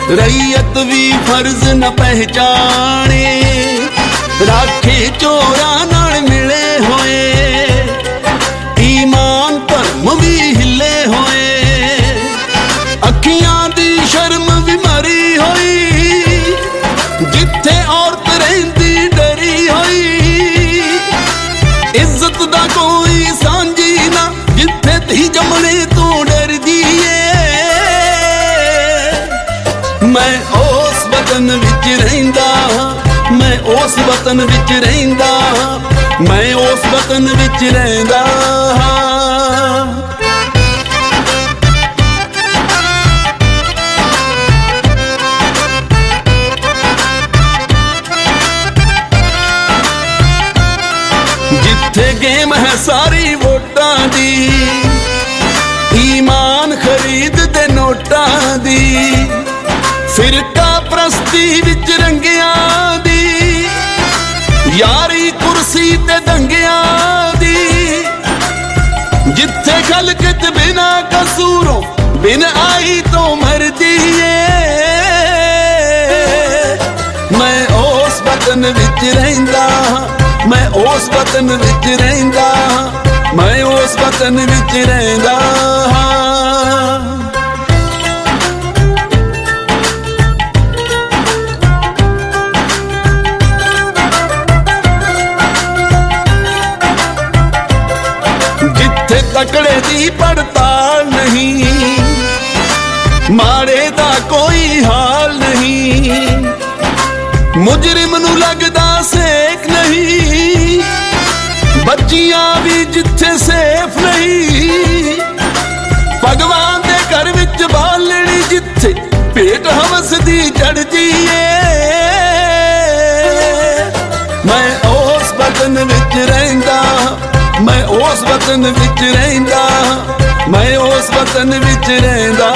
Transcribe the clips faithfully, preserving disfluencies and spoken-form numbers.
रईयत भी फर्ज न पहचाने, राखे चोरां नाल मिले होए, ईमान धर्म भी हिले होए, अखियां दी शर्म भी मरी होई, जिथे औरत रहिंदी डरी होई, इज्जत दा कोई सांझी ना, जिथे धी जमने तो डरदी है। मैं उस वतन विच रहिंदा, मैं उस वतन विच रहिंदा, मैं उस वतन विच रहिंदा। जिथे गेम है सारी वोटां दी, ईमान खरीद दे नोटां दी, फिरका प्रस्ती विच रंगियां दी, यारी कुर्सी ते दंगियां दी, जिथे खलकत बिना कसूरों बिन आई तो मरदी है। मैं उस वतन विच रहिंदा, मैं उस वतन विच रहिंदा, मैं उस वतन विच रहिंदा। जिथे तकड़े दी पड़ताल नहीं, माड़े दा कोई हाल नहीं, मुजरिम नू लगदा सेक नहीं, बच्चियां भी जिथे सेफ नहीं, भगवान दे घर विच बालणी जिथे पेट हवस दी चढ़दी है। मैं उस वतन विच रहिंदा, मैं उस वतन विच रहिंदा, मैं उस वतन विच रहिंदा।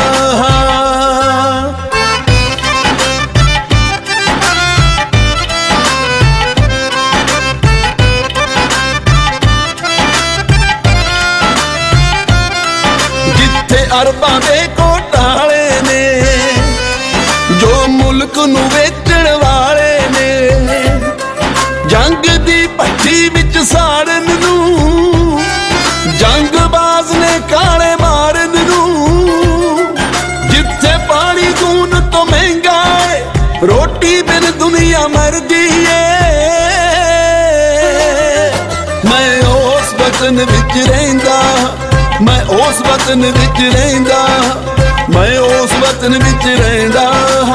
जिथे अरबां दे घोटाले ने, जो मुल्क नू वेचण वाले ने, जंग दी भट्टी विच साड़न नू, जंगबाज ने काले मारन नू, जिथे पानी खून तो महंगा है, रोटी बिन दुनिया मरदी है। मैं उस वतन विच रहिंदा, मैं उस वतन विच रहिंदा, मैं उस वतन विच रहिंदा।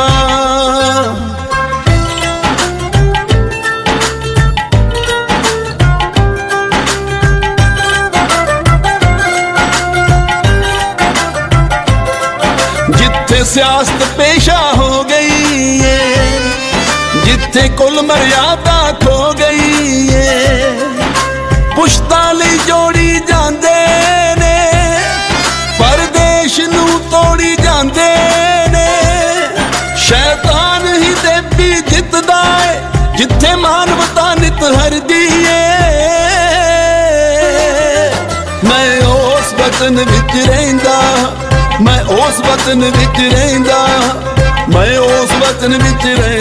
जिथे सियासत पेशा हो गई है, जिथे कुल मर्यादा खो गई है, पुश्तां लई जोड़ी जांदे ने, परदेश नू तोड़ी जांदे ने, शैतान ही देवी जितदा है, जिथे मानवता नित हरदी है। मैं उस वतन विच रहिंदा, मैं उस वतन विच रहिंदा, मैं उस वतन विच रहिंदा।